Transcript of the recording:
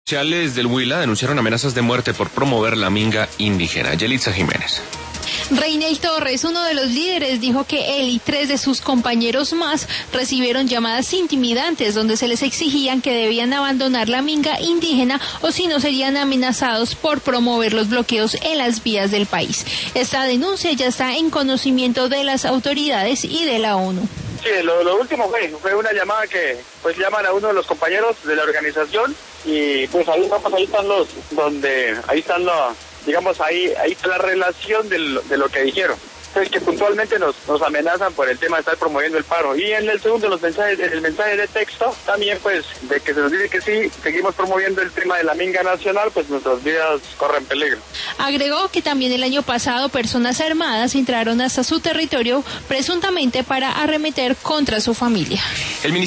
Sociales del Huila denunciaron amenazas de muerte por promover la minga indígena. Yelitza Jiménez. Reinel Torres, uno de los líderes, dijo que él y 3 de sus compañeros más recibieron llamadas intimidantes donde se les exigían que debían abandonar la minga indígena o si no serían amenazados por promover los bloqueos en las vías del país. Esta denuncia ya está en conocimiento de las autoridades y de la ONU. Sí, lo último fue una llamada que pues llaman a uno de los compañeros de la organización y pues ahí está la relación de lo que dijeron. Entonces que puntualmente nos amenazan por el tema de estar promoviendo el paro. Y en el segundo, el mensaje de texto, también pues de que se nos dice que sí, seguimos promoviendo el tema de la minga nacional, pues nuestras vidas corren peligro. Agregó que también el año pasado personas armadas entraron hasta su territorio presuntamente para arremeter contra su familia.